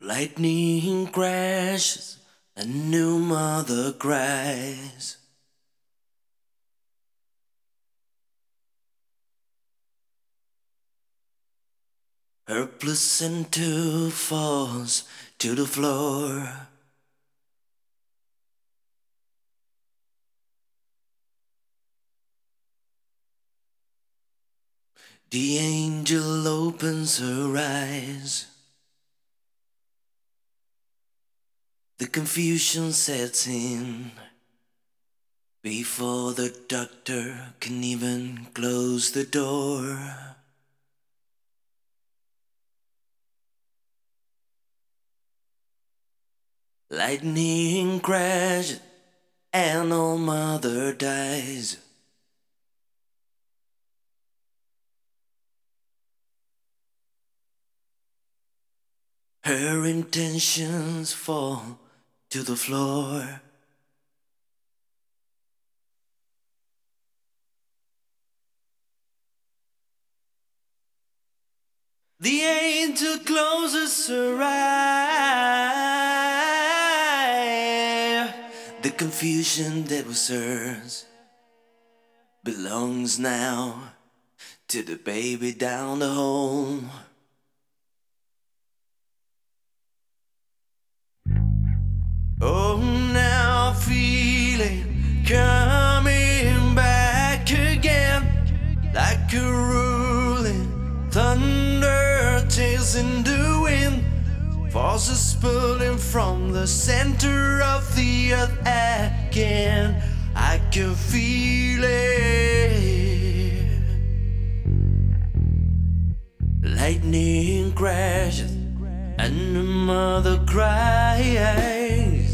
Lightning crashes, a new mother cries. Her placenta falls to the floor. The angel opens her eyes. The confusion sets in before the doctor can even close the door. Lightning crashes and old mother dies. Her intentions fall to the floor. The angel closes her eye. The confusion that was hers belongs now to the baby down the hole. Oh, now feeling coming back again, like a rolling thunder chasing the wind, forces pulling from the center of the earth again. I can feel it. Lightning crashes and the mother cries.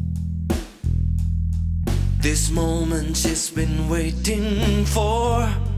This moment she's been waiting for.